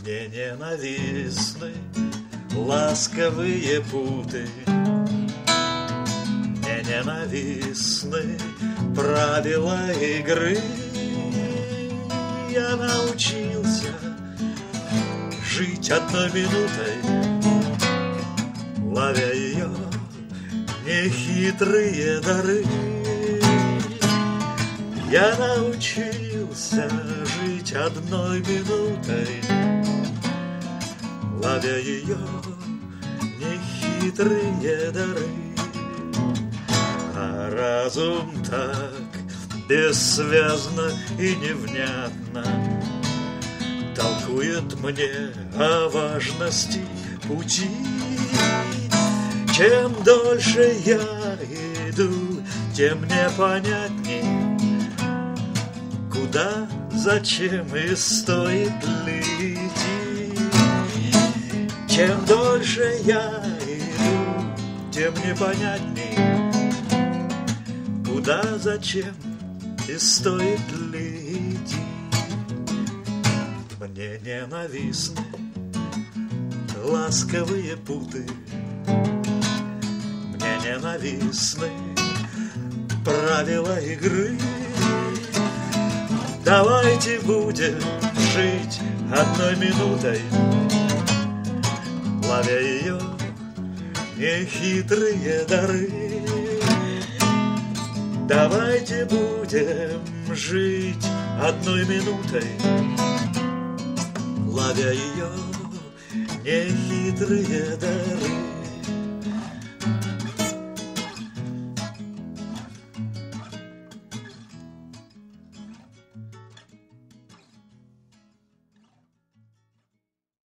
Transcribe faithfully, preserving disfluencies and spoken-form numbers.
Мне ненавистны ласковые путы, мне ненавистны правила игры. Я научился жить одной минутой, ловя ее нехитрые дары. Я научился жить одной минутой, ловя ее нехитрые дары. А разум так бессвязно и невнятно толкует мне о важности пути. Чем дольше я иду, тем непонятней, куда, зачем и стоит ли идти. Чем дольше я иду, тем непонятней, куда, зачем и стоит ли идти. Мне ненавистны ласковые путы, мне ненавистны правила игры. Давайте будем жить одной минутой, ловя ее нехитрые дары. Давайте будем жить одной минутой, ловя ее нехитрые дары.